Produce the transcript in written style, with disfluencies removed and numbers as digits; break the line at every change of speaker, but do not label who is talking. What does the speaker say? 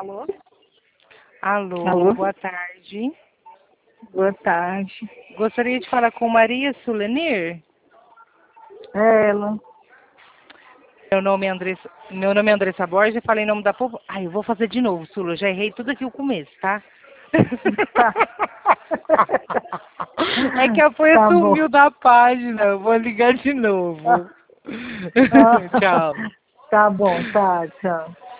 Alô?
Alô,
Alô?
boa tarde.
Boa tarde.
Gostaria de falar com Maria Sulenir.
É ela.
Meu nome é Andressa Borges, falei em nome da povo. Ai, eu vou fazer de novo, Sula, eu já errei tudo aqui o começo, tá? É que a Folha
Tá bom.
sumiu da página, eu vou ligar de novo.
Ah,
Tchau.
tá bom, tá, tchau.